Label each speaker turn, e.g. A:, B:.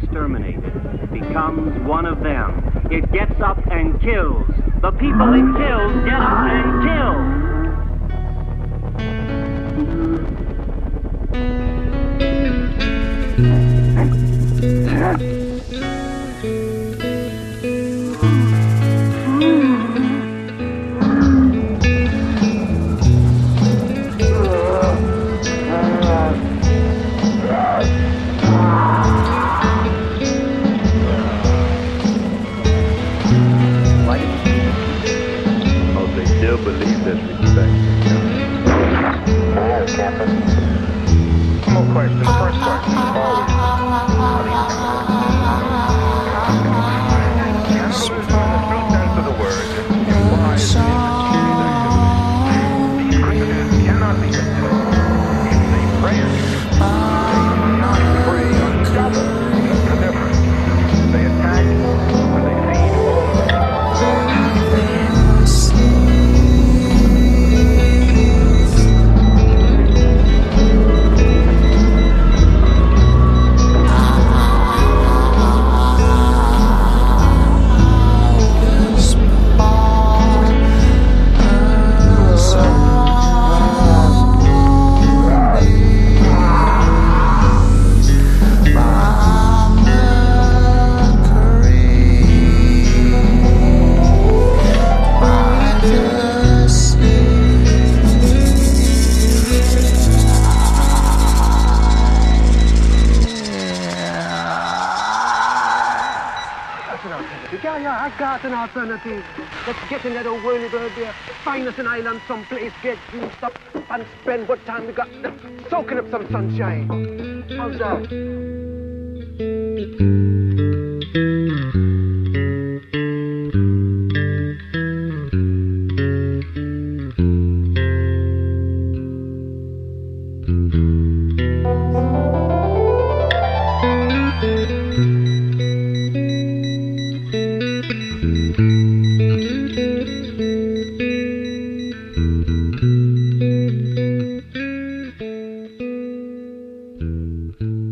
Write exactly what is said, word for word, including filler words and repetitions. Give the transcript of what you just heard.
A: exterminated, becomes one of them. It gets up and kills. The people it kills get up and kill.
B: Believe there's respect.
C: Hello, Captain. No question. First question. Always. Cannibalism in the true sense of the word implies an industry. These criminals cannot be controlled. If they prey on you, they cannot prey on each other. That's the difference. They attack when they feed only.
D: Yeah, yeah, I got an alternative. Let's get in that old whirlybird there, find us an island someplace, get juiced up, and spend what time we got soaking up some sunshine. How's that?
E: Thank you.